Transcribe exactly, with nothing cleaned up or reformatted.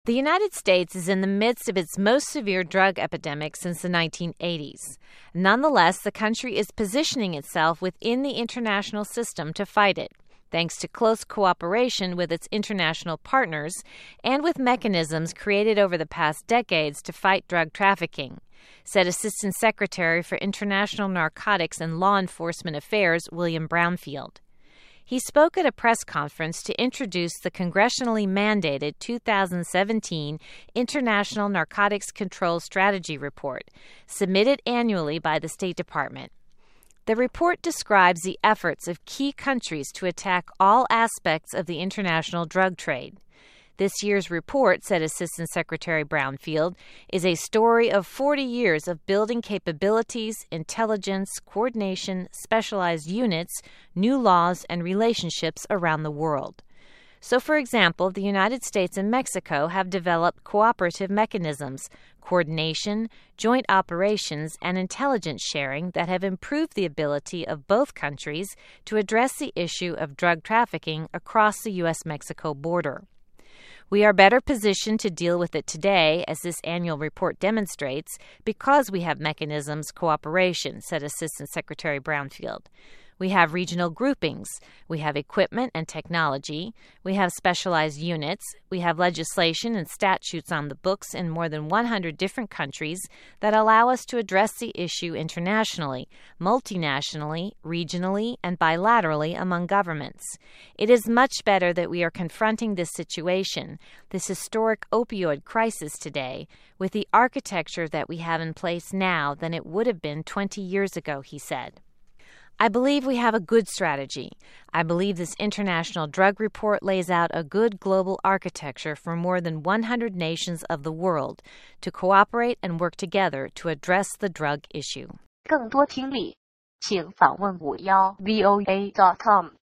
The United States is in the midst of its most severe drug epidemic since the nineteen eighties. Nonetheless, the country is positioning itself within the international system to fight it, thanks to close cooperation with its international partners and with mechanisms created over the past decades to fight drug trafficking, said Assistant Secretary for International Narcotics and Law Enforcement Affairs William Brownfield. He spoke at a press conference to introduce the congressionally mandated two thousand seventeen International Narcotics Control Strategy Report, submitted annually by the State Department. The report describes the efforts of key countries to attack all aspects of the international drug trade. This year's report, said Assistant Secretary Brownfield, is a story of forty years of building capabilities, intelligence, coordination, specialized units, new laws, and relationships around the world. So, for example, the United States and Mexico have developed cooperative mechanisms, coordination, joint operations, and intelligence sharing that have improved the ability of both countries to address the issue of drug trafficking across the U S Mexico border. We are better positioned to deal with it today, as this annual report demonstrates, because we have mechanisms cooperation, said Assistant Secretary Brownfield. We have regional groupings, we have equipment and technology, we have specialized units, we have legislation and statutes on the books in more than one hundred different countries that allow us to address the issue internationally, multinationally, regionally, and bilaterally among governments. It is much better that we are confronting this situation, this historic opioid crisis today, with the architecture that we have in place now than it would have been twenty years ago, he said. I believe we have a good strategy. I believe this international drug report lays out a good global architecture for more than one hundred nations of the world to cooperate and work together to address the drug issue. 更多听力，请访问五幺 V O A dot com。